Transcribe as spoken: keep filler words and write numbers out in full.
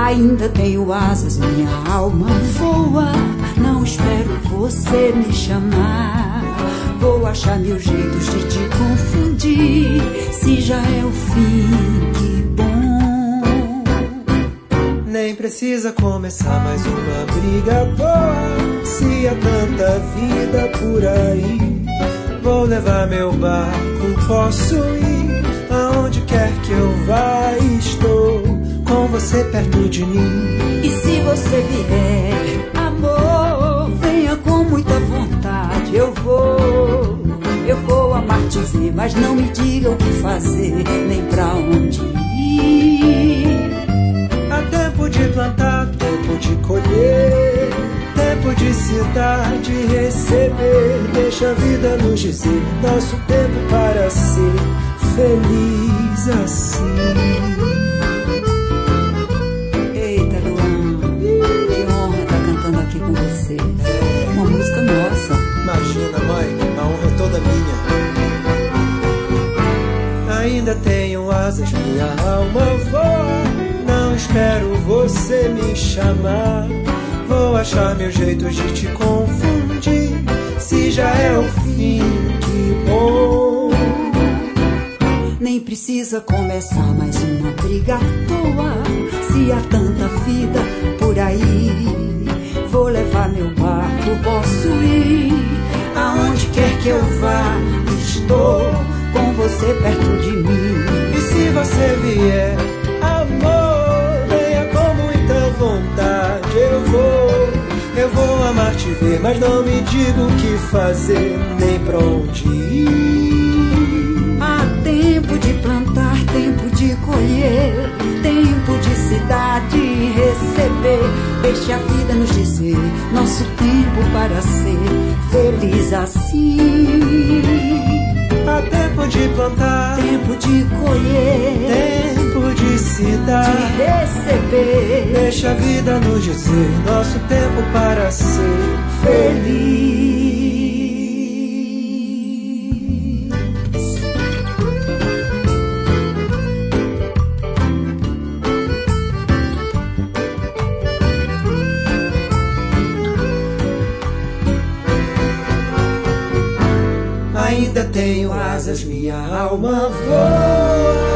Ainda tenho asas, minha alma voa. Não espero você me chamar. Vou achar mil jeitos de te confundir. Se já é o fim, que bom. Nem precisa começar mais uma briga à toa. Se há tanta vida por aí, vou levar meu barco, posso ir aonde quer que eu vá. Estou com você perto de mim. E se você vier, amor, venha com muita vontade. Eu vou, eu vou amar te ver, mas não me diga o que fazer, nem pra onde ir. Há tempo de plantar, tempo de colher, tempo de se dar, de receber. Deixa a vida nos dizer, nosso tempo para ser feliz assim. Eita, Luan, que honra estar cantando aqui com você. Uma música nossa. Imagina, mãe, a honra é toda minha. Ainda tenho asas, minha alma voa. Não espero você me chamar. Vou achar meus jeitos de te confundir. Se já é o fim, que bom. Nem precisa começar mais uma briga à toa. Se há tanta vida por aí, vou levar meu barco, posso ir aonde quer que eu vá. Estou com você perto de mim. E se você vier, amor, venha com muita vontade. Eu vou, eu vou amar te ver, mas não me diga o que fazer, nem pra onde ir. Há tempo de plantar, tempo de colher, tempo de se dar, de receber. Deixe a vida nos dizer, nosso tempo para ser feliz assim. Há tempo de plantar, tempo de colher, tempo de se dar, de receber. Deixa a vida nos dizer, nosso tempo para ser feliz. Ainda tenho asas, minha alma voa.